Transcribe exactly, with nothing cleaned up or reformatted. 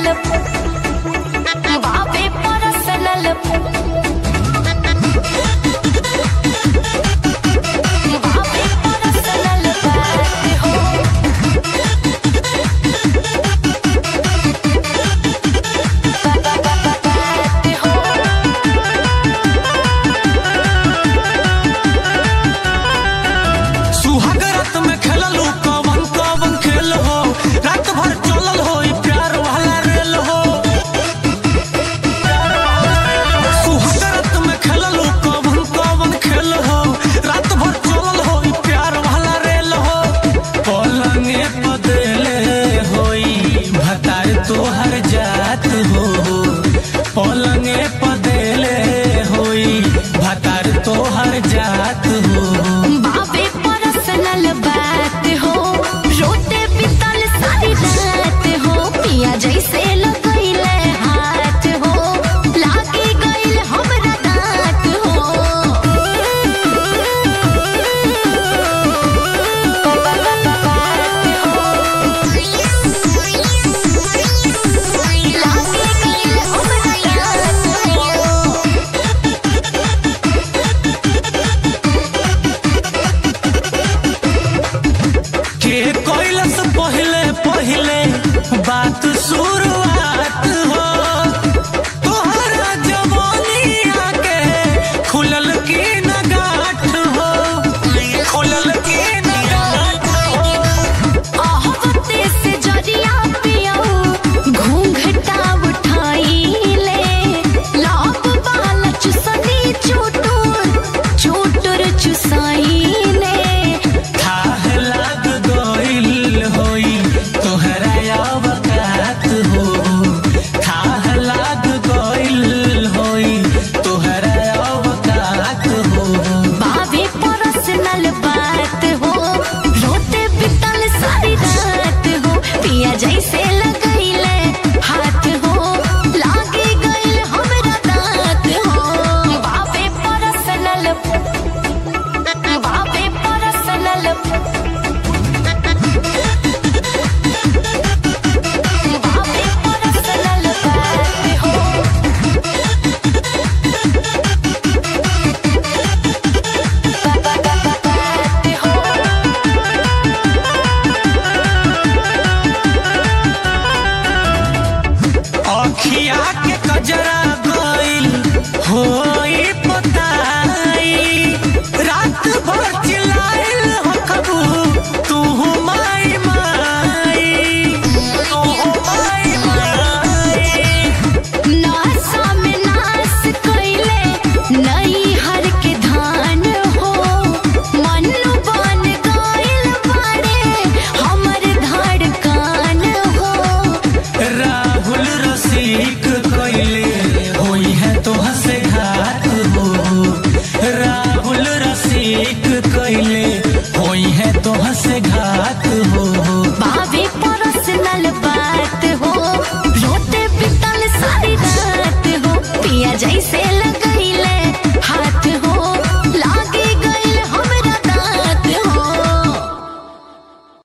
बाबे पर्सनल बाबे पर्सनल बात हो बात हो। सुहाग रात में खेललू कवन कवन खेल हो, रात भर चलल हो प्यार वाला रेल हो। सुहाग रात में खेललू कवन कवन खेल हो, रात भर चलल हो प्यार वाला रेल हो। पलंगे पदेले होई भतार तोहर जात हो, पलंगे पदेले होई भतार तोहर जात हो। बाबे पर्सनल बात हो, रोते बितल सारी रात हो, पिया जैसे लगैले हाथ हो, लागी गइल हमरा दांत हो। बात हो, लागी गइल हमरा दांत हो। के कोइलस पहले पहले बात शुरुआत हो, तोहरा जवानिया के खुलल की नगाठ हो, खुलल की नगाठ हो। आहवते से जरिया पियाऊ घूंघटा उठाइले, लाभ बाल चुसनी चुटुर चुटुर चुसाइले। थाह लाग गइल होई तोहरा अवकात हो, थाह लाग गइल होई तोहरा अवकात हो। बाबे पर्सनल बात हो, रोते बितल सारी रात हो, पिया जैसे लगैले हाथ हो, लागी गइल हमरा दांत हो। बाबे पर्सनल बाबे पर्सनल बाबे पर्सनल बात हो बात हो। अखिया के कजरा